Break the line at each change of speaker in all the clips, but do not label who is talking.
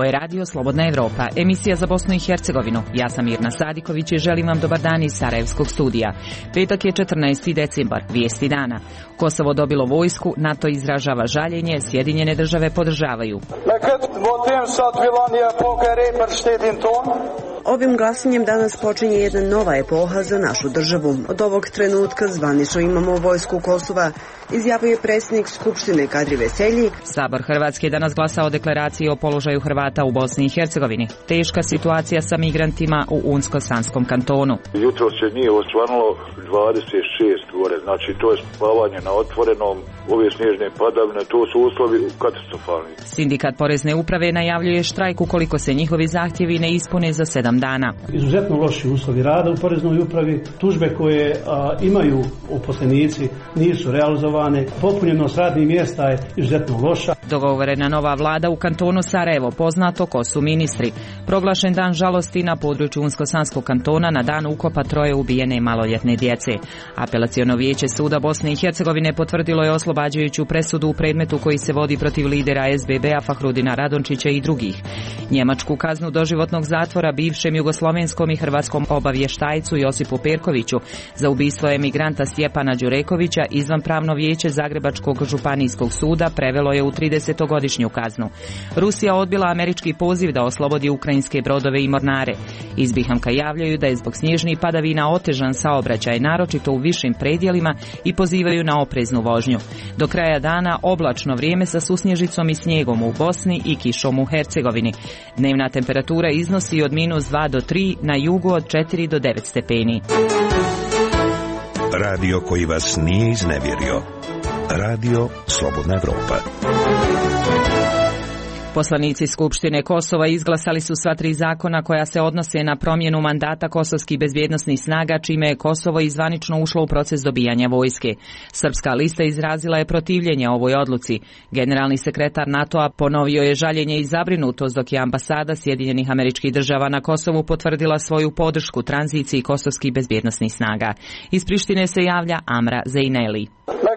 je Radio Slobodna Evropa, emisija za Bosnu i Hercegovinu. Ja sam Mirna Sadiković i želim vam dobar dan iz Sarajevskog studija. Petak je 14. decembar, vijesti dana. Kosovo dobilo vojsku, NATO izražava žaljenje, Sjedinjene države podržavaju.
Ovim glasanjem danas počinje jedna nova epoha za našu državu. Od ovog trenutka zvanično imamo vojsku Kosova, izjavio je predsjednik Skupštine Kadri Veselji.
Sabor Hrvatske danas glasa o deklaraciji o položaju Hrvata u Bosni i Hercegovini. Teška situacija sa migrantima u Unsko-Sanskom kantonu.
Jutro se nije ostvarilo 26 gore, znači to je spavanje na otvorenom, ove snježne padavine, to su uslovi katastrofalni.
Sindikat Porezne uprave najavljuje štrajk ukoliko se njihovi zahtjevi ne ispune za 7 dana.
Izuzetno loši uslovi rada u Poreznoj upravi, tužbe koje imaju uposlenici nisu realizovane, popunjenost radnih mjesta je izuzetno loša.
Dogovorena nova vlada u kantonu Sarajevo, poznato ko su ministri. Proglašen dan žalosti na području Unsko-Sanskog kantona na dan ukopa 3 ubijene maloljetne djece. Apelaciono vijeće suda Bosne i Hercegovine potvrdilo je oslobađajuću presudu u predmetu koji se vodi protiv lidera SBB-a Fahrudina Radončića i drugih. Njemačku kaznu doživotnog zatvora bivšem jugoslovenskom i hrvatskom obavještajcu Josipu Perkoviću za ubistvo emigranta Stjepana Đurekovića izvanpravno vijeće Zagrebačkog županijskog suda prevelo je u 30-godišnju kaznu. Rusija odbila američki poziv da oslobodi ukrajinske brodove i mornare. Iz Bihamka javljaju da je zbog snježnih padavina otežan saobraćaj, naročito u višim predjelima, i pozivaju na opreznu vožnju. Do kraja dana oblačno vrijeme sa susnježicom i snijegom u Bosni i kišom u Hercegovini. Dnevna temperatura iznosi od -2 do 3, na jugu od 4 do 9 stepeni.
Radio koji vas nije iznevjerio. Radio Slobodna Evropa.
Poslanici Skupštine Kosova izglasali su sva 3 zakona koja se odnose na promjenu mandata kosovskih bezbjednosnih snaga, čime je Kosovo izvanično ušlo u proces dobijanja vojske. Srpska lista izrazila je protivljenje ovoj odluci. Generalni sekretar NATO-a ponovio je žaljenje i zabrinutost, dok je ambasada Sjedinjenih Američkih Država na Kosovu potvrdila svoju podršku tranziciji kosovskih bezbjednosnih snaga. Iz Prištine se javlja Amra Zejneli.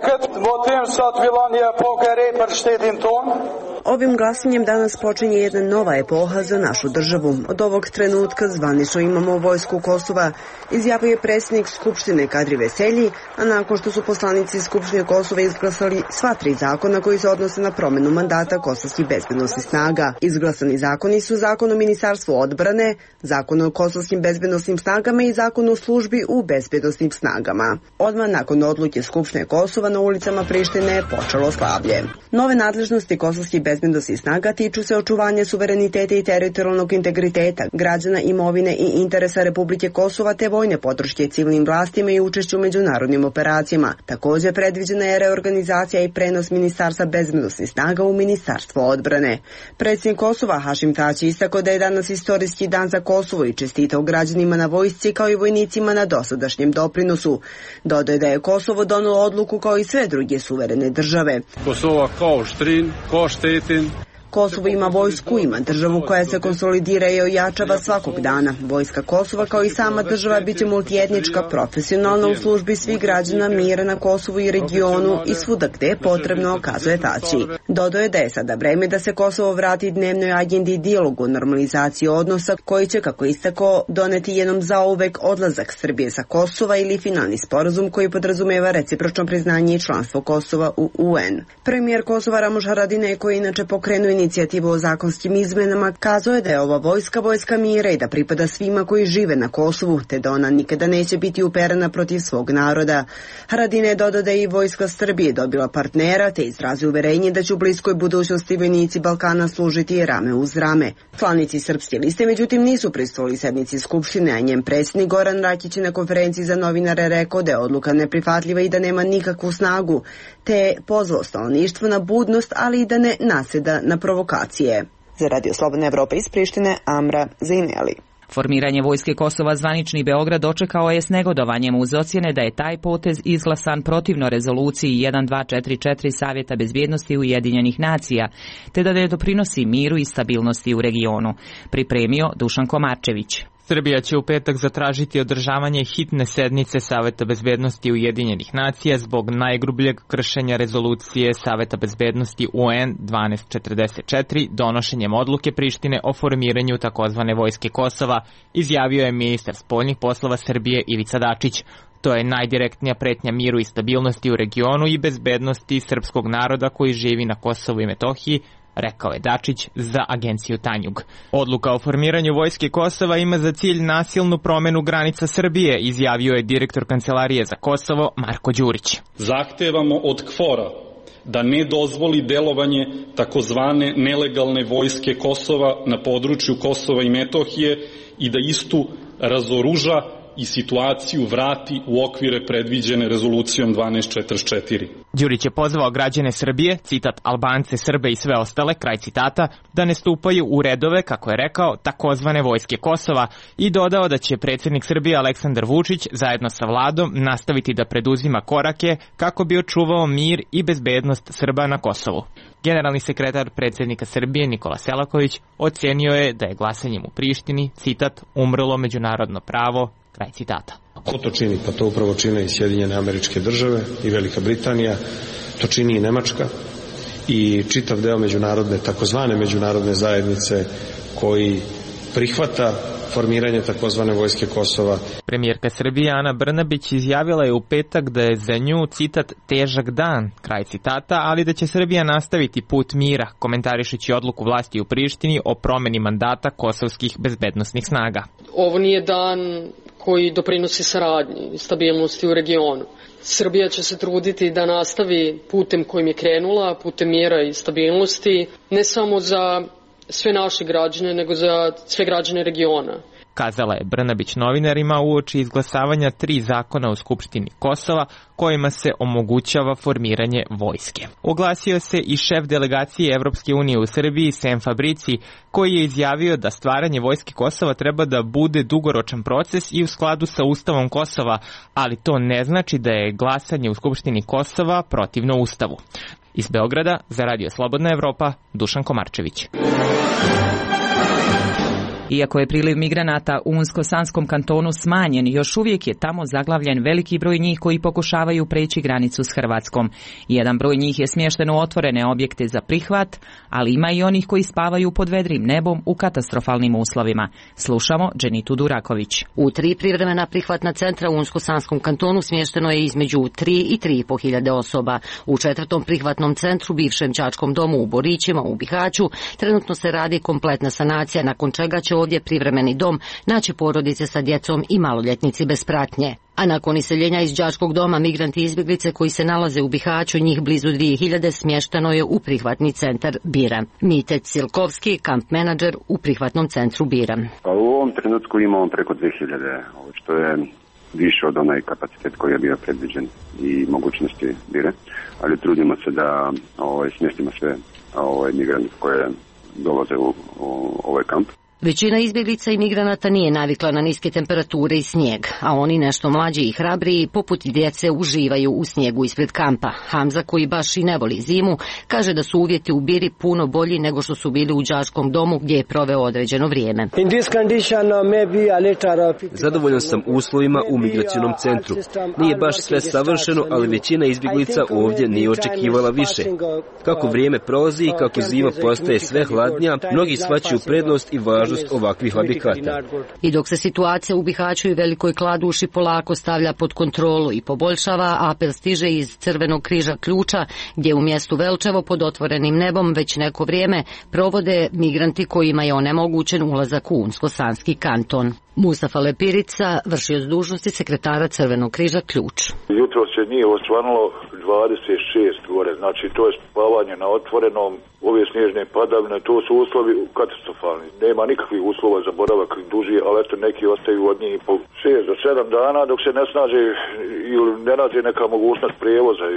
Ovim glasanjem danas počinje jedna nova epoha za našu državu. Od ovog trenutka zvanično imamo vojsku Kosova, izjavio je predsjednik Skupštine Kadri Veselji, a nakon što su poslanici Skupštine Kosova izglasali sva 3 zakona koji se odnose na promjenu mandata kosovskih bezbjednosnih snaga. Izglasani zakoni su Zakon o Ministarstvu odbrane, Zakon o kosovskim bezbjednosnim snagama i Zakon o službi u bezbjednosnim snagama. Odmah nakon odluke Skupštine Kosova na ulicama Prištine je počelo slavlje. Nove nadležnosti kosovskih bezbjednosnih snaga tiču se očuvanja suvereniteta i teritorijalnog integriteta, građana, imovine i interesa Republike Kosova te vojne podrške civilnim vlastima i učešću u međunarodnim operacijama. Također predviđena je reorganizacija i prenos Ministarstva bezbjednosnih snaga u Ministarstvo odbrane. Predsjednik Kosova Hašim Tači istakao da je danas istorijski dan za Kosovo i čestitao građanima na vojsci kao i vojnicima na dosadašnjem doprinosu. Dodao je da je Kosovo donijelo odluku kao i sve druge suverene države.
Kosova kao štrin, kao štetin.
Kosovo ima vojsku, ima državu koja se konsolidira i ojačava svakog dana. Vojska Kosova kao i sama država biće multietnička, profesionalna u službi svih građana, mira na Kosovu i regionu i svuda gdje je potrebno, kazuje Tači. Dodao je da je sada vreme da se Kosovo vrati dnevnoj agendi i dijalogu o normalizaciji odnosa koji će, kako istakao, doneti jednom zauvek odlazak Srbije sa Kosova ili finalni sporazum koji podrazumijeva recipročno priznanje i članstvo Kosova u UN. Premijer Kosova Ramuš Haradinaj, koji inače pokrenuo inicijativu o zakonskim izmenama, kazao je da je ova vojska mira i da pripada svima koji žive na Kosovu, te da ona nikada neće biti uperena protiv svog naroda. Haradinaj dodao da je i vojska Srbije dobila partnera, te izrazi uverenje da će u bliskoj budućnosti vojnici Balkana služiti rame uz rame. Članici Srpske liste međutim nisu prisustvovali sednici Skupštine, a njen predsjednik Goran Rakić je na konferenciji za novinare rekao da je odluka neprihvatljiva i da nema nikakvu snagu, te je pozvao stanovništvo na budnost, ali i da ne nasjeda na provokacije. Za Radio Slobodna Evropa iz Prištine, Amra Zejneli.
Formiranje vojske Kosova zvanični Beograd dočekao je s negodovanjem uz ocjene da je taj potez izglasan protivno rezoluciji 1244 Savjeta bezbjednosti Ujedinjenih nacija, te da ne doprinosi miru i stabilnosti u regionu. Pripremio Dušan Komarčević.
Srbija će u petak zatražiti održavanje hitne sednice Saveta bezbednosti Ujedinjenih nacija zbog najgrubljeg kršenja rezolucije Saveta bezbednosti UN 1244 donošenjem odluke Prištine o formiranju takozvane vojske Kosova, izjavio je ministar spoljnih poslova Srbije Ivica Dačić. To je najdirektnija pretnja miru i stabilnosti u regionu i bezbednosti srpskog naroda koji živi na Kosovu i Metohiji, rekao je Dačić za agenciju Tanjug. Odluka o formiranju vojske Kosova ima za cilj nasilnu promenu granica Srbije, izjavio je direktor Kancelarije za Kosovo Marko Đurić.
Zahtevamo od KFOR-a da ne dozvoli delovanje takozvane nelegalne vojske Kosova na području Kosova i Metohije i da istu razoruža i situaciju vrati u okvire predviđene rezolucijom 1244.
Đurić je pozvao građane Srbije, citat Albance, Srbe i sve ostale, kraj citata, da ne stupaju u redove, kako je rekao, takozvane vojske Kosova i dodao da će predsjednik Srbije Aleksandar Vučić zajedno sa vladom nastaviti da preduzima korake kako bi očuvao mir i bezbednost Srba na Kosovu. Generalni sekretar predsjednika Srbije Nikola Selaković ocenio je da je glasanjem u Prištini, citat, umrlo međunarodno pravo, kraj citata.
Ko to čini? Pa to upravo čine i Sjedinjene Američke Države i Velika Britanija, to čini i Nemačka i čitav deo takozvane međunarodne zajednice koji prihvata formiranje takozvane vojske Kosova.
Premijerka Srbije Ana Brnabić izjavila je u petak da je za nju, citat, težak dan, kraj citata, ali da će Srbija nastaviti put mira, komentarišući odluku vlasti u Prištini o promeni mandata kosovskih bezbednosnih snaga.
Ovo nije dan koji doprinosi saradnji i stabilnosti u regionu. Srbija će se truditi da nastavi putem kojim je krenula, putem mira i stabilnosti, ne samo za sve naše građane, nego za sve građane regiona.
Kazala je Brnabić novinarima uoči izglasavanja 3 zakona u Skupštini Kosova kojima se omogućava formiranje vojske. Oglasio se i šef delegacije Evropske unije u Srbiji Sem Fabrici, koji je izjavio da stvaranje vojske Kosova treba da bude dugoročan proces i u skladu sa Ustavom Kosova, ali to ne znači da je glasanje u Skupštini Kosova protivno Ustavu. Iz Beograda za Radio Slobodna Evropa, Dušan Komarčević.
Iako je priliv migranata u Unsko-Sanskom kantonu smanjen, još uvijek je tamo zaglavljen veliki broj njih koji pokušavaju preći granicu s Hrvatskom. Jedan broj njih je smješten u otvorene objekte za prihvat, ali ima i onih koji spavaju pod vedrim nebom u katastrofalnim uslovima. Slušamo Dženitu Duraković.
U 3 privremena prihvatna centra u Unsko-Sanskom kantonu smješteno je između 3 i 3,5 hiljade osoba. U 4. prihvatnom centru, bivšem đačkom domu u Borićima u Bihaću, trenutno se radi kompletna sanacija, nakon čega će ovdje privremeni dom naći porodice sa djecom i maloljetnici bez pratnje. A nakon iseljenja iz đačkog doma, migranti i izbjeglice koji se nalaze u Bihaću, njih blizu 2000, smješteno je u prihvatni centar Bira. Mitec Silkovski, kamp menadžer u prihvatnom centru Bira.
Pa u ovom trenutku imamo preko 2000, što je više od onaj kapacitet koji je bio predviđen i mogućnosti Bire, ali trudimo se da smjestimo sve migrante koje dolaze u ovaj kamp.
Većina izbjeglica i migranata nije navikla na niske temperature i snijeg, a oni nešto mlađi i hrabriji, poput djece, uživaju u snijegu ispred kampa. Hamza, koji baš i ne voli zimu, kaže da su uvjeti u Biri puno bolji nego što su bili u đačkom domu gdje je proveo određeno vrijeme.
Zadovoljan sam uslovima u migracionom centru. Nije baš sve savršeno, ali većina izbjeglica ovdje nije očekivala više. Kako vrijeme prolazi i kako zima postaje sve hladnija, mnogi shvaćaju prednost i važnost ovakvih objekata.
I dok se situacija u Bihaću i Velikoj Kladuši polako stavlja pod kontrolu i poboljšava, apel stiže iz Crvenog križa Ključa, gdje u mjestu Velčevo pod otvorenim nebom već neko vrijeme provode migranti kojima je onemogućen ulazak u Unsko-Sanski kanton. Mustafa Lepirica, vršioc dužnosti sekretara Crvenog križa Ključ.
Jutro se nije ostvarilo 26 gore, znači to je spavanje na otvorenom, ove snježne padavine, to su uslovi katastrofalni. Nema nikakvih uslova za boravak duži, ali eto neki ostaju od njih po 6 do 7 dana dok se ne snaže ili ne nađe neka mogućnost prijevoza ili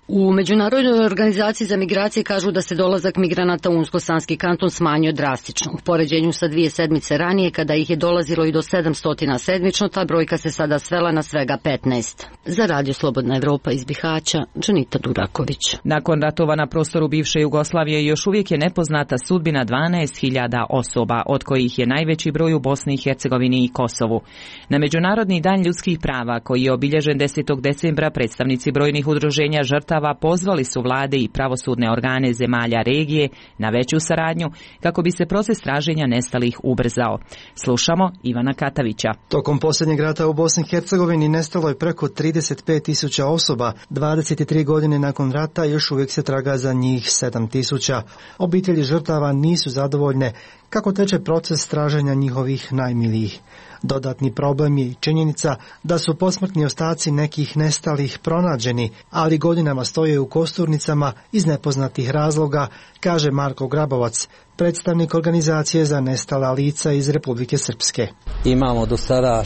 U Međunarodnoj organizaciji za migracije kažu da se dolazak migranata u Unsko-Sanski kanton smanjio drastično. U poređenju sa 2 sedmice ranije, kada ih je dolazilo i do 700 sedmično, ta brojka se sada svela na svega 15. Za Radio Slobodna Evropa iz Bihaća, Džanita Duraković.
Nakon ratova na prostoru bivše Jugoslavije još uvijek je nepoznata sudbina 12.000 osoba, od kojih je najveći broj u Bosni i Hercegovini i Kosovu. Na Međunarodni dan ljudskih prava, koji je obilježen 10. decembra, predstavnici brojnih udruženja žrtava pozvali su vlade i pravosudne organe zemalja regije na veću saradnju kako bi se proces traženja nestalih ubrzao. Slušamo Ivana Katavića.
Tokom posljednjeg rata u Bosni i Hercegovini nestalo je preko 35.000 osoba. 23 godine nakon rata još uvijek se traga za njih 7.000. Obitelji žrtava nisu zadovoljne kako teče proces traženja njihovih najmilijih. Dodatni problem je činjenica da su posmrtni ostaci nekih nestalih pronađeni, ali godinama stoje u kosturnicama iz nepoznatih razloga, kaže Marko Grabovac, predstavnik organizacije za nestala lica iz Republike Srpske.
Imamo do sada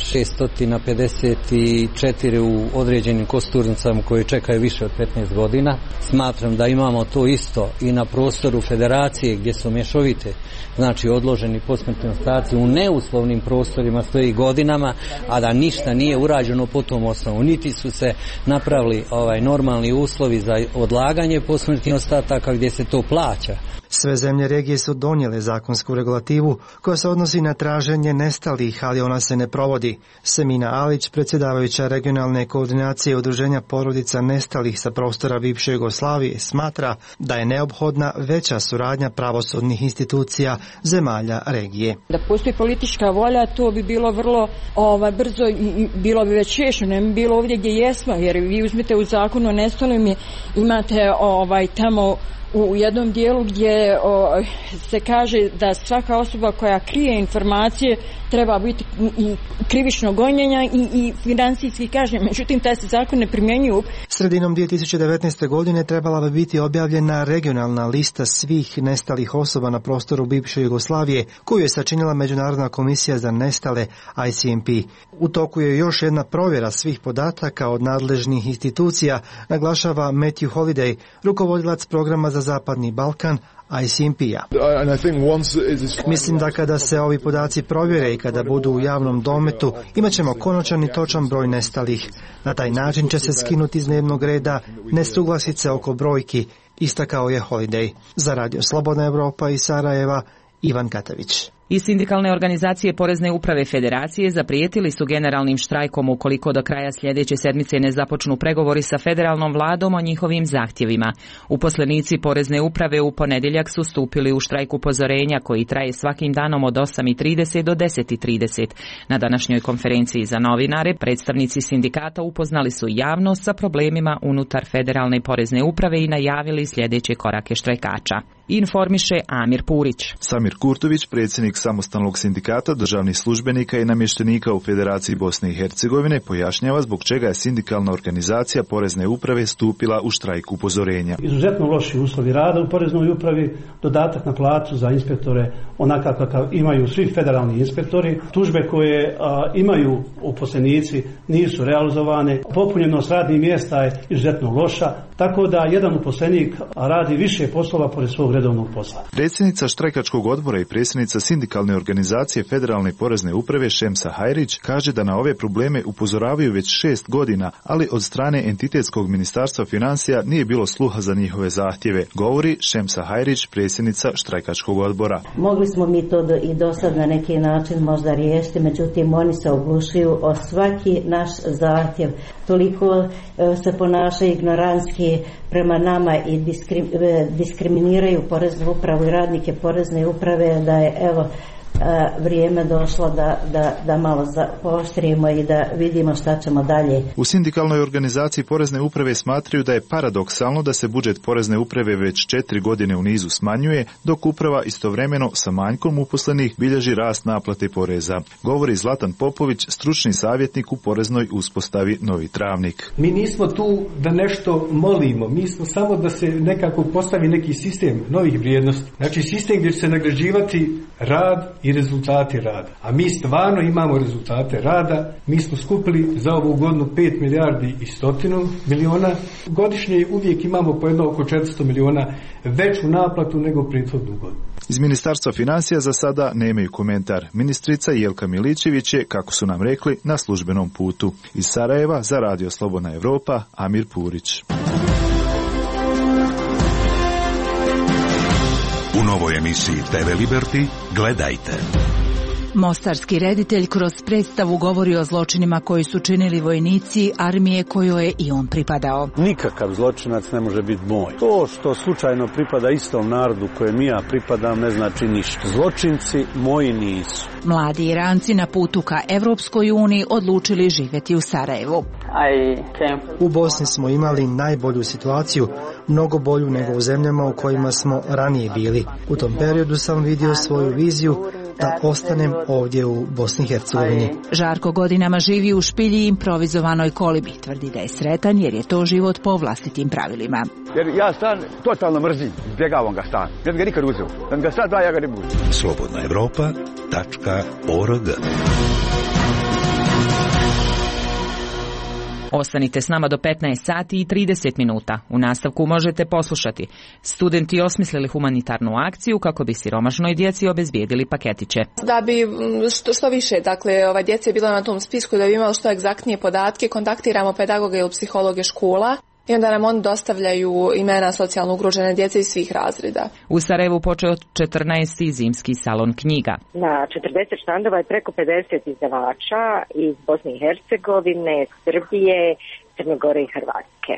654 u određenim kosturnicama koje čekaju više od 15 godina. Smatram da imamo to isto i na prostoru federacije gdje su mješovite, znači odloženi posmrtni ostaci u neuslovnim prostorima stoji godinama, a da ništa nije urađeno po tom osnovu. Niti su se napravili normalni uslovi za odlaganje posmrtnih ostataka gdje se to plaća.
Sve zemlje regije su donijele zakonsku regulativu koja se odnosi na traženje nestalih, ali ona se ne provodi. Semina Alić, predsjedavajuća regionalne koordinacije udruženja porodica nestalih sa prostora bivše Jugoslavije, smatra da je neophodna veća suradnja pravosudnih institucija zemalja regije.
Da postoji politička volja, to bi bilo vrlo brzo i bilo bi već riješeno, ne bi bilo ovdje gdje jesmo, jer vi uzmete u zakonu o nestalim, imate tamo u jednom dijelu gdje se kaže da svaka osoba koja krije informacije treba biti i krivično gonjenja i financijski kažnjen. Međutim, taj se zakon ne primjenjuju.
Sredinom 2019. godine trebala bi biti objavljena regionalna lista svih nestalih osoba na prostoru bivše Jugoslavije, koju je sačinila Međunarodna komisija za nestale ICMP. U toku je još jedna provjera svih podataka od nadležnih institucija, naglašava Matthew Holiday, rukovodilac programa za Zapadni Balkan ICMP-a. Mislim da kada se ovi podaci provjere i kada budu u javnom dometu, imat ćemo konačan i točan broj nestalih. Na taj način će se skinuti iz dnevnog reda nesuglasice oko brojki, istakao je Holiday. Za Radio Slobodna Evropa iz Sarajeva, Ivan Katavić.
Iz sindikalne organizacije Porezne uprave Federacije zaprijetili su generalnim štrajkom ukoliko do kraja sljedeće sedmice ne započnu pregovori sa federalnom vladom o njihovim zahtjevima. Uposlenici Porezne uprave u ponedjeljak su stupili u štrajk upozorenja koji traje svakim danom od 8:30 do 10:30. Na današnjoj konferenciji za novinare predstavnici sindikata upoznali su javnost sa problemima unutar federalne Porezne uprave i najavili sljedeće korake štrajkača. Informiše Amir Purić.
Samir Kurtović, predsjednik samostalnog sindikata državnih službenika i namještenika u Federaciji Bosne i Hercegovine, pojašnjava zbog čega je sindikalna organizacija Porezne uprave stupila u štrajk upozorenja.
Izuzetno loši uslovi rada u Poreznoj upravi, dodatak na plaću za inspektore onakav kakav imaju svi federalni inspektori, tužbe koje imaju uposlenici nisu realizovane, popunjenost radnih mjesta je izuzetno loša, tako da jedan uposlenik radi više poslova pored svog redovnog posla.
Predsjednica štrajkačkog odbora i predsjednica sindikalne organizacije Federalne Porezne uprave Šemsa Hajrić kaže da na ove probleme upozoravaju već 6 godina, ali od strane entitetskog ministarstva financija nije bilo sluha za njihove zahtjeve, govori Šemsa Hajrić, predsjednica štrajkačkog odbora.
Mogli smo mi to i do sad na neki način možda riješiti, međutim oni se oglušuju o svaki naš zahtjev. Toliko se ponašaju ignorantski prema nama i diskriminiraju Poreznu upravu i radnike Porezne uprave da je vrijeme došlo da malo pooštrimo i da vidimo šta ćemo dalje.
U sindikalnoj organizaciji Porezne uprave smatraju da je paradoksalno da se budžet Porezne uprave već 4 godine u nizu smanjuje, dok uprava istovremeno sa manjkom uposlenih bilježi rast naplate poreza. Govori Zlatan Popović, stručni savjetnik u poreznoj uspostavi Novi Travnik.
Mi nismo tu da nešto molimo, mi smo samo da se nekako postavi neki sistem novih vrijednosti. Znači sistem gdje će se nagrađivati rad i rezultati rada. A mi stvarno imamo rezultate rada. Mi smo skupili za ovu godinu 5 milijardi i 100 miliona. Godišnje uvijek imamo po jedno oko 400 miliona veću naplatu nego prethodnu godinu.
Iz Ministarstva financija za sada nemaju komentar. Ministrica Jelka Milićević je, kako su nam rekli, na službenom putu. Iz Sarajeva za Radio Slobodna Evropa, Amir Purić.
U novoj emisiji TV Liberty gledajte.
Mostarski reditelj kroz predstavu govori o zločinima koji su činili vojnici armije kojoj je i on pripadao.
Nikakav zločinac ne može biti moj. To što slučajno pripada istom narodu kojem ja pripadam ne znači ništa. Zločinci moji nisu.
Mladi Iranci na putu ka Evropskoj uniji odlučili živjeti u Sarajevu.
U Bosni smo imali najbolju situaciju, mnogo bolju nego u zemljama u kojima smo ranije bili. U tom periodu sam vidio svoju viziju da ostanem ovdje u Bosni i Hercegovini.
Žarko godinama živi u špilji improvizovanoj kolibi. Tvrdi da je sretan jer je to život po vlastitim pravilima.
Jer ja stan totalno mrzim, izbjegavam ga stan. Ja ga nikad uzeo. Da mi ga sad da, ja ga ne budu.
slobodnaevropa.org.
Ostanite s nama do 15 sati i 30 minuta. U nastavku možete poslušati. Studenti osmislili humanitarnu akciju kako bi siromašnoj djeci obezbijedili paketiće.
Da bi što više, djece je bilo na tom spisku, da bi imalo što egzaktnije podatke, kontaktiramo pedagoge ili psihologe škola. I onda nam oni dostavljaju imena socijalno ugrožene djece iz svih razreda.
U Sarajevu počeo 14. zimski salon knjiga.
Na 40 štandova je preko 50 izdavača iz Bosne i Hercegovine, Srbije, Crne Gore i Hrvatske.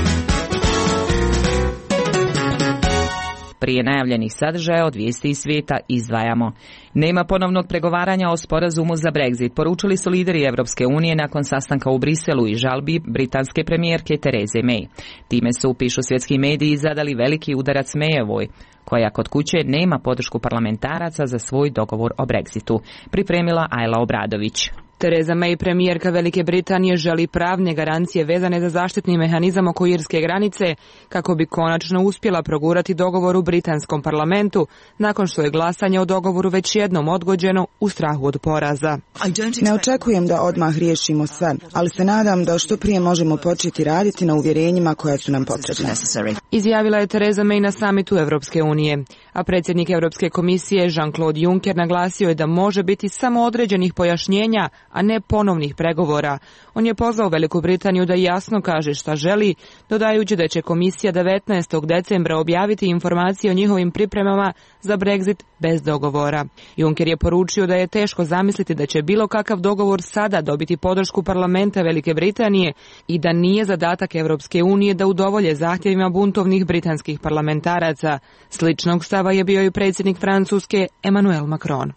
Prije najavljenih sadržaja od vijesti iz svijeta izdvajamo. Nema ponovnog pregovaranja o sporazumu za Brexit, poručili su lideri Evropske unije nakon sastanka u Briselu i žalbi britanske premijerke Tereze May. Time su, pišu svjetski mediji, zadali veliki udarac Mayevoj, koja kod kuće nema podršku parlamentaraca za svoj dogovor o Brexitu, pripremila Ajla Obradović.
Tereza May, premijerka Velike Britanije, želi pravne garancije vezane za zaštitni mehanizam oko irske granice kako bi konačno uspjela progurati dogovor u britanskom parlamentu nakon što je glasanje o dogovoru već jednom odgođeno u strahu od poraza.
Ne očekujem da odmah riješimo sve, ali se nadam da što prije možemo početi raditi na uvjerenjima koja su nam potrebne.
Izjavila je Tereza May na samitu Evropske unije, a predsjednik Europske komisije Jean-Claude Juncker naglasio je da može biti samo određenih pojašnjenja, a ne ponovnih pregovora. On je pozvao Veliku Britaniju da jasno kaže šta želi, dodajući da će komisija 19. decembra objaviti informacije o njihovim pripremama za Brexit bez dogovora. Juncker je poručio da je teško zamisliti da će bilo kakav dogovor sada dobiti podršku parlamenta Velike Britanije i da nije zadatak Europske unije da udovolje zahtjevima buntovnih britanskih parlamentaraca. Sličnog stava je bio i predsjednik Francuske Emmanuel Macron.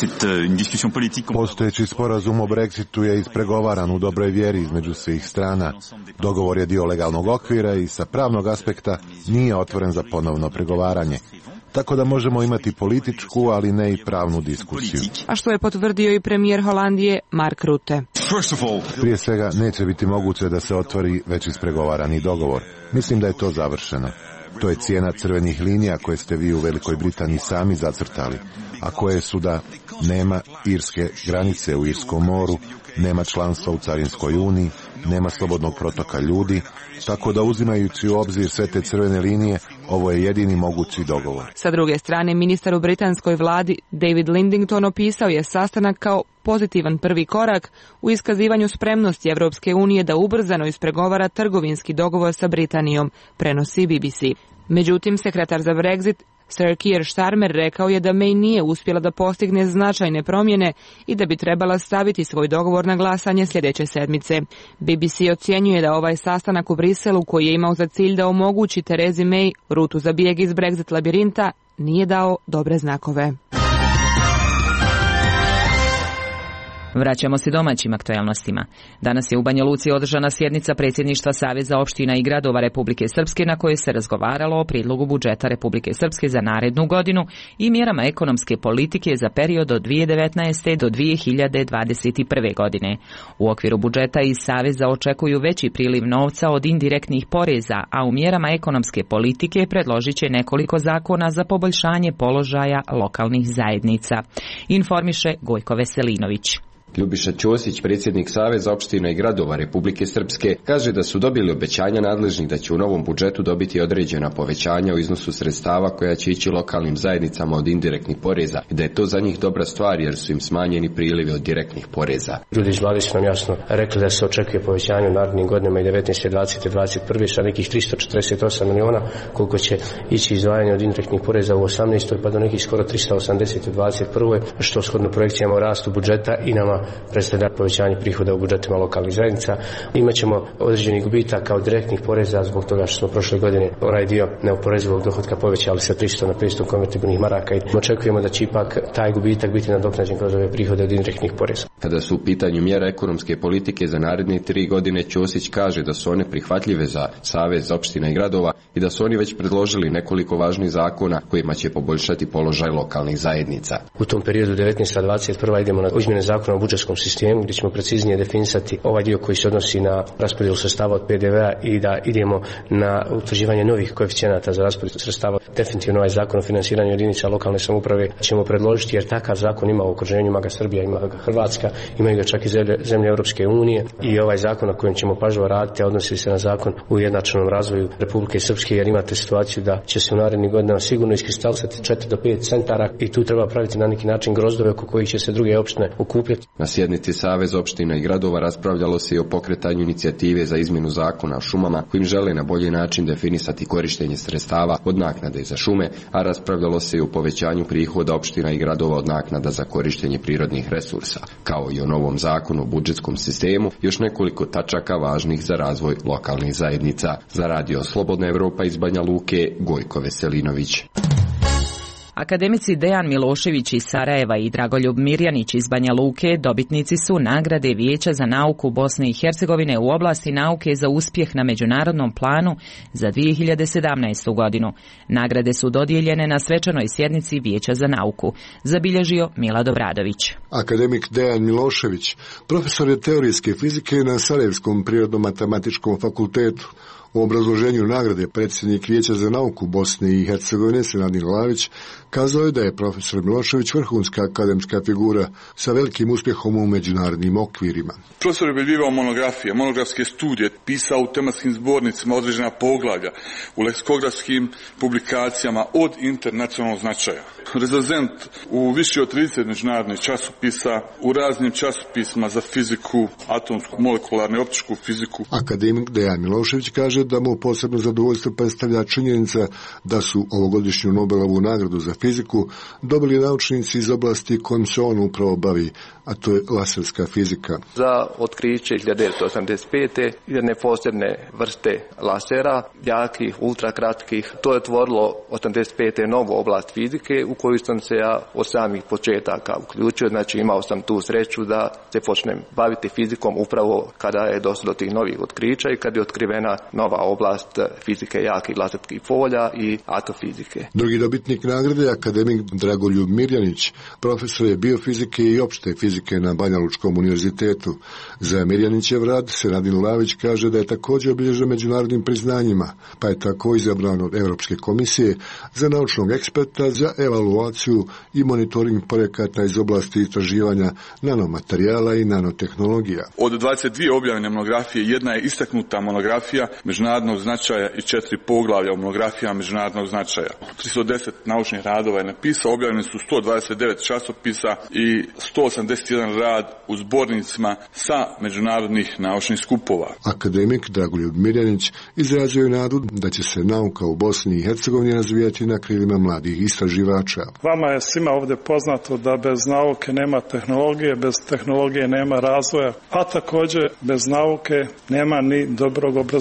Postojeći sporazum o Brexitu je ispregovaran u dobroj vjeri između svih strana. Dogovor je dio legalnog okvira i sa pravnog aspekta nije otvoren za ponovno pregovaranje. Tako da možemo imati političku, ali ne i pravnu diskusiju.
A što je potvrdio i premijer Holandije Mark Rutte.
Prije svega neće biti moguće da se otvori već ispregovarani dogovor. Mislim da je to završeno. To je cijena crvenih linija koje ste vi u Velikoj Britaniji sami zacrtali, a koje su da nema irske granice u Irskom moru, nema članstva u Carinskoj uniji, nema slobodnog protoka ljudi, tako da uzimajući u obzir sve te crvene linije, ovo je jedini mogući dogovor.
Sa druge strane, ministar u britanskoj vladi David Lidington opisao je sastanak kao pozitivan prvi korak u iskazivanju spremnosti Evropske unije da ubrzano ispregovara trgovinski dogovor sa Britanijom, prenosi BBC. Međutim, sekretar za Brexit Sir Keir Starmer rekao je da May nije uspjela da postigne značajne promjene i da bi trebala staviti svoj dogovor na glasanje sljedeće sedmice. BBC ocjenjuje da ovaj sastanak u Briselu, koji je imao za cilj da omogući Terezi May rutu za bijeg iz Brexit labirinta, nije dao dobre znakove.
Vraćamo se domaćim aktualnostima. Danas je u Banja Luci održana sjednica predsjedništva Saveza opština i gradova Republike Srpske na kojoj se razgovaralo o prijedlogu budžeta Republike Srpske za narednu godinu i mjerama ekonomske politike za period od 2019. do 2021. godine. U okviru budžeta iz Saveza očekuju veći priliv novca od indirektnih poreza, a u mjerama ekonomske politike predložit će nekoliko zakona za poboljšanje položaja lokalnih zajednica. Informiše Gojko Veselinović.
Ljubiša Ćosić, predsjednik Saveza opština i gradova Republike Srpske, kaže da su dobili obećanja nadležnih da će u novom budžetu dobiti određena povećanja u iznosu sredstava koja će ići lokalnim zajednicama od indirektnih poreza i da je to za njih dobra stvar jer su im smanjeni prilivi od direktnih poreza.
Ljudi iz vlade su nam jasno rekli da se očekuje povećanje u narednim godinama i 19. 20. 21. sa nekih 348 miliona koliko će ići izdvajanje od indirektnih poreza u 18. pa do nekih skoro 380 u 21. što shodno projekcijama o rastu budžeta i nama predstavlja povećanje prihoda u budžetima lokalnih zajednica. Imaćemo određeni gubitaka od direktnih poreza zbog toga što smo prošle godine onaj dio neoporezivog dohotka povećali sa 300 na 500 konvertibilnih maraka i očekujemo da će ipak taj gubitak biti nadoknađen kroz ove prihode od indirektnih poreza.
Kada su u pitanju mjera ekonomske politike za naredne 3 godine, Ćosić kaže da su one prihvatljive za Savez opština i gradova i da su oni već predložili nekoliko važnih zakona kojima će poboljšati položaj lokalnih zajednica.
U tom periodu 19-21 idemo na izmjene zakona o budžetskom sistemu gdje ćemo preciznije definisati ovaj dio koji se odnosi na raspodjelu sredstava od PDV-a i da idemo na utvrđivanje novih koeficijenata za raspodjelu sredstava. Definitivno ovaj zakon o finansiranju jedinica lokalne samouprave ćemo predložiti jer takav zakon ima u okruženju, ima ga Srbija, ima ga Hrvatska, imaju ga čak i zemlje Europske unije i ovaj zakon na kojem ćemo pažljivo raditi odnosi se na zakon o ujednačenom razvoju Republike Srpske jer imate situaciju da će se u narednih godinama sigurno iskristalisati 4 do 5 centara i tu treba praviti na neki način grozdove oko kojih će se druge opštine okupljati.
Na sjednici Saveza opština i gradova raspravljalo se i o pokretanju inicijative za izmjenu zakona o šumama kojim žele na bolji način definisati korištenje sredstava od naknade za šume, a raspravljalo se i o povećanju prihoda opština i gradova od naknada za korištenje prirodnih resursa, kao i o novom zakonu o budžetskom sistemu, još nekoliko tačaka važnih za razvoj lokalnih zajednica. Za Radio Slobodna Evropa iz Banja Luke, Gojko Veselinović.
Akademici Dejan Milošević iz Sarajeva i Dragoljub Mirjanić iz Banja Luke dobitnici su nagrade Vijeća za nauku Bosne i Hercegovine u oblasti nauke za uspjeh na međunarodnom planu za 2017. godinu. Nagrade su dodijeljene na svečanoj sjednici Vijeća za nauku, zabilježio Milad Obradović.
Akademik Dejan Milošević, profesor je teorijske fizike na Sarajevskom prirodno-matematičkom fakultetu. U obrazloženju nagrade predsjednik Vijeća za nauku Bosne i Hercegovine Senadin Lavić kazao je da je profesor Milošević vrhunska akademska figura sa velikim uspjehom u međunarodnim okvirima.
Profesor je objavljivao monografije, monografske studije, pisao u tematskim zbornicima određena poglavlja, u leksikografskim publikacijama od internacionalnog značaja. Rezenzent u više od 30 međunarodnih časopisa, u raznim časopisima za fiziku, atomsku, molekularnu i optičku fiziku.
Akademik Dejan Milošević kaže da mu posebno zadovoljstvo predstavlja činjenica da su ovogodišnju Nobelovu nagradu za fiziku dobili naučnici iz oblasti kojom se on upravo bavi, a to je laserska fizika.
Za otkriće 1985. jedne posebne vrste lasera, jakih, ultrakratkih, to je otvorilo 85. novu oblast fizike u koju sam se ja od samih početaka uključio, znači imao sam tu sreću da se počnem baviti fizikom upravo kada je došlo do tih novih otkrića i kad je otkrivena nova oblast fizike jakih laserskih polja i atomfizike.
Drugi dobitnik nagrade je akademik Dragoljub Mirjanić, profesor je biofizike i opšte fizike na Banja Lučkom univerzitetu. Za Mirjanićev rad Senadin Lavić kaže da je također obilježen međunarodnim priznanjima, pa je tako izabran od Europske komisije za naučnog eksperta za evaluaciju i monitoring projekata iz oblasti istraživanja nanomaterijala i nanotehnologija.
Od 22 objavljene monografije, jedna je istaknuta monografija međunarodnog značaja i 4 poglavlja o monografijama međunarodnog značaja. 310 naučnih radova je napisao, objavljeni su 129 časopisa i 181 rad u zbornicima sa međunarodnih naučnih skupova.
Akademik Dragoljub Mirjanić izrazio je nadu da će se nauka u Bosni i Hercegovini razvijati na krilima mladih istraživača.
Vama je svima ovdje poznato da bez nauke nema tehnologije, bez tehnologije nema razvoja, a također bez nauke nema ni dobrog obrazovanja.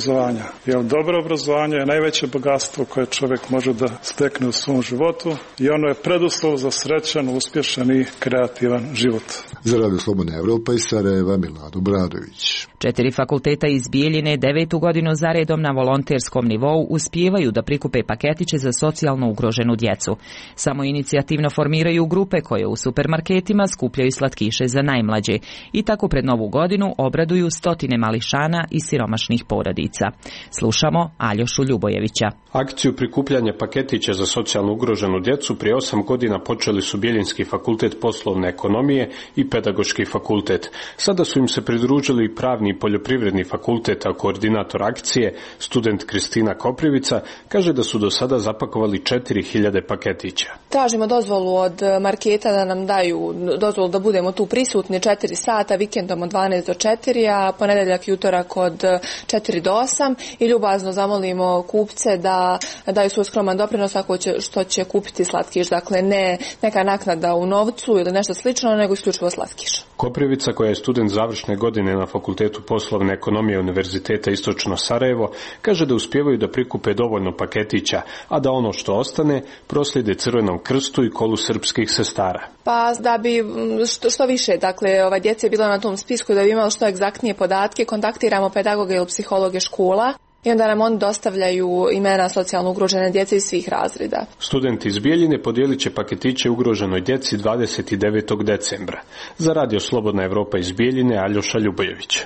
Jer dobro obrazovanje je najveće bogatstvo koje čovjek može da stekne u svom životu i ono je preduslov za srećan, uspješan i kreativan život.
Za Radio Slobodna Evropa iz Sarajeva, Milad Obradović.
4 fakulteta iz Bijeljine 9. godinu zaredom na volonterskom nivou uspijevaju da prikupe paketiće za socijalno ugroženu djecu. Samo inicijativno formiraju grupe koje u supermarketima skupljaju slatkiše za najmlađe i tako pred Novu godinu obraduju stotine mališana i siromašnih porodica. Slušamo Aljošu Ljubojevića.
Akciju prikupljanja paketića za socijalno ugroženu djecu prije 8 godina počeli su Bijeljinski fakultet poslovne ekonomije i pedagoški fakultet. Sada su im se pridružili i pravni i poljoprivredni fakultet, a koordinator akcije, student Kristina Koprivica, kaže da su do sada zapakovali 4000 paketića.
Tražimo dozvolu od marketa da nam daju dozvolu da budemo tu prisutni 4 sata, vikendom od 12 do 4, a ponedjeljak i utorak od 4 do 8 i ljubazno zamolimo kupce da daju svoj skroman doprinos ako što će kupiti slatkiš. Dakle, ne neka naknada u novcu ili nešto slično, nego isključivo slatkiš.
Koprivica, koja je student završne godine na Fakultetu poslovne ekonomije Univerziteta Istočno Sarajevo, kaže da uspijevaju da prikupe dovoljno paketića, a da ono što ostane proslijede Crvenom krstu i kolu srpskih sestara.
Pa da bi što više, dakle, djece je bilo na tom spisku, da bi imalo što egzaktnije podatke, kontaktiramo pedagoge ili psihologe škola i onda nam oni dostavljaju imena socijalno ugrožene djece iz svih razreda.
Studenti iz Bijeljine podijelit će paketiće ugroženoj djeci 29. decembra. Za Radio Slobodna Evropa iz Bijeljine, Aljoša Ljubojević.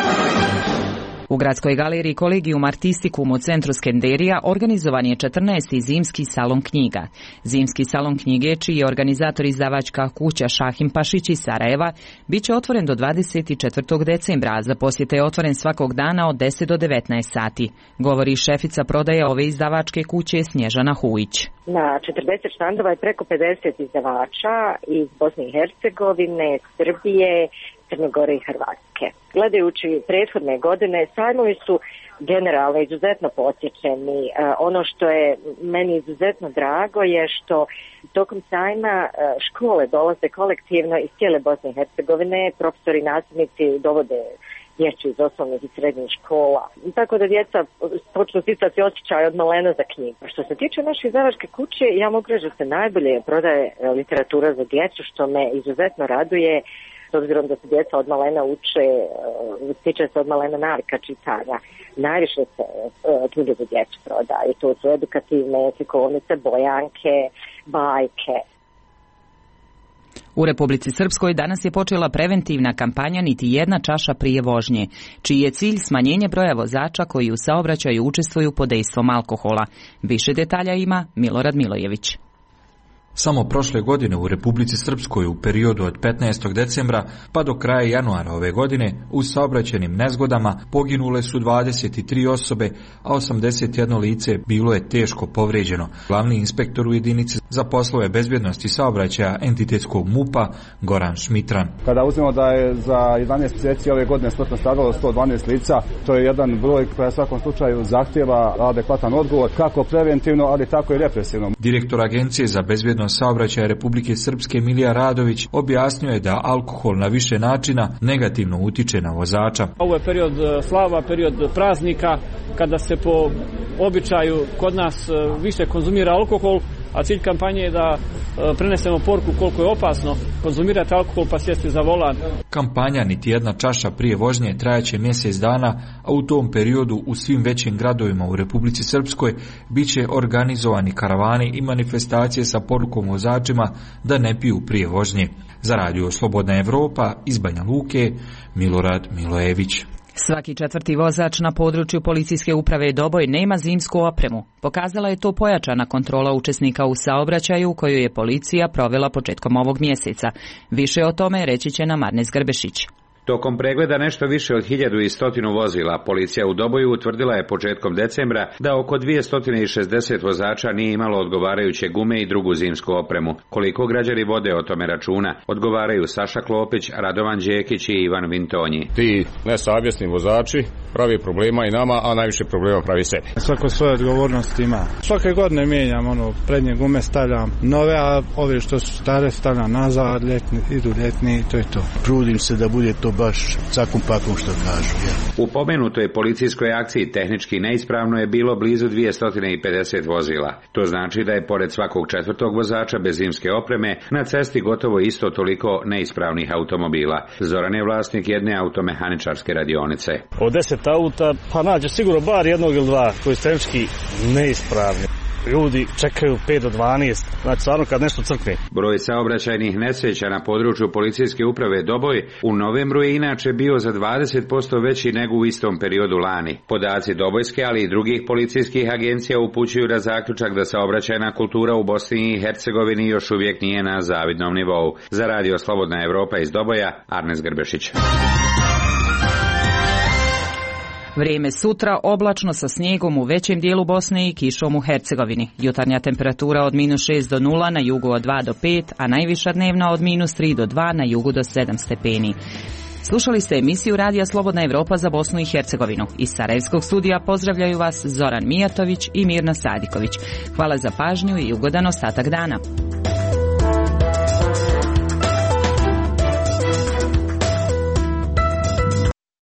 U Gradskoj galeriji Collegium Artisticum u centru Skenderija organizovan je 14. zimski salon knjiga. Zimski salon knjige, čiji je organizator izdavačka kuća Šahim Pašić iz Sarajeva, bit će otvoren do 24. decembra, a za posjete je otvoren svakog dana od 10 do 19 sati. Govori šefica prodaje ove izdavačke kuće Snježana Hujić.
Na 40 štandova je preko 50 izdavača iz Bosne i Hercegovine, Srbije, Crne Gore i Hrvatske. Gledajući prethodne godine, sajmovi su generalno izuzetno posjećeni. Ono što je meni izuzetno drago je što tokom sajma škole dolaze kolektivno iz cijele Bosne i Hercegovine, profesori i nastavnici dovode djecu iz osnovnih i srednjih škola. Tako da djeca počnu sticati osjećaj od malena za knjigu. Što se tiče naše izdavačke kuće, ja mogu reći da se najbolje prodaje literatura za djecu, što me izuzetno raduje, s obzirom da se djeca od malena uče, stiče se od malena navika čitanja. Najviše se knjige za djecu prodaje. To su edukativne, slikovnice, bojanke, bajke.
U Republici Srpskoj danas je počela preventivna kampanja Niti jedna čaša prije vožnje, čiji je cilj smanjenje broja vozača koji u saobraćaju učestvuju pod dejstvom alkohola. Više detalja ima Milorad Milojević.
Samo prošle godine u Republici Srpskoj u periodu od 15. decembra pa do kraja januara ove godine u saobraćajnim nezgodama poginule su 23 osobe, a 81 lice bilo je teško povrijeđeno. Glavni inspektor u jedinici za poslove bezbjednosti saobraćaja entitetskog MUP-a Goran Šmitran.
Kada uzmemo da je za 11 mjeseci ove godine smrtno stradalo 112 lica, to je jedan broj koji u svakom slučaju zahtjeva adekvatan odgovor, kako preventivno, ali tako i represivno.
Direktor Agencije za bezbjednost saobraćaja Republike Srpske Milija Radović objasnio je da alkohol na više načina negativno utiče na vozača.
Ovo je period slava, period praznika, kada se po običaju kod nas više konzumira alkohol, a cilj kampanje je da prenesemo poruku koliko je opasno konzumirati alkohol pa sjesti za volan.
Kampanja Niti jedna čaša prije vožnje trajaće mjesec dana, a u tom periodu u svim većim gradovima u Republici Srpskoj bit će organizovani karavani i manifestacije sa porukom vozačima da ne piju prije vožnje. Za Radio Slobodna Evropa iz Banja Luke, Milorad Milojević.
Svaki 4. vozač na području policijske uprave Doboj nema zimsku opremu. Pokazala je to pojačana kontrola učesnika u saobraćaju koju je policija provela početkom ovog mjeseca. Više o tome reći će nam Arnes Grbešić.
Tokom pregleda nešto više od 1100 vozila, policija u Doboju utvrdila je početkom decembra da oko 260 vozača nije imalo odgovarajuće gume i drugu zimsku opremu. Koliko građani vode o tome računa, odgovaraju Saša Klopić, Radovan Đekić i Ivan Vintonji.
Ti nesavjesni vozači pravi problema i nama, a najviše problema pravi sebi.
Svako svoje odgovornosti ima. Svake godine mijenjam, prednje gume stavljam nove, a ove što su stare stavljam nazad, idu ljetni i to je to.
Trudim se da bude to baš cakum pakom što kažu.
U pomenutoj policijskoj akciji tehnički neispravno je bilo blizu 250 vozila. To znači da je pored svakog četvrtog vozača bez zimske opreme na cesti gotovo isto toliko neispravnih automobila. Zoran je vlasnik jedne automehaničarske radionice.
Od 10 auta pa nađe sigurno bar jednog ili dva koji su tehnički neispravni. Ljudi čekaju 5 do 12, znači stvarno kad nešto crkne.
Broj saobraćajnih nesreća na području policijske uprave Doboj u novembru je inače bio za 20% veći nego u istom periodu lani. Podaci Dobojske, ali i drugih policijskih agencija upućuju na zaključak da saobraćajna kultura u Bosni i Hercegovini još uvijek nije na zavidnom nivou. Za Radio Slobodna Evropa iz Doboja, Arnes Grbešić.
Vrijeme sutra oblačno sa snijegom u većem dijelu Bosne i kišom u Hercegovini. Jutarnja temperatura od -6 do 0, na jugu od 2 do 5, a najviša dnevna od -3 do 2, na jugu do 7 stepeni. Slušali ste emisiju Radija Slobodna Evropa za Bosnu i Hercegovinu. Iz Sarajevskog studija pozdravljaju vas Zoran Mijatović i Mirna Sadiković. Hvala za pažnju i ugodan ostatak dana.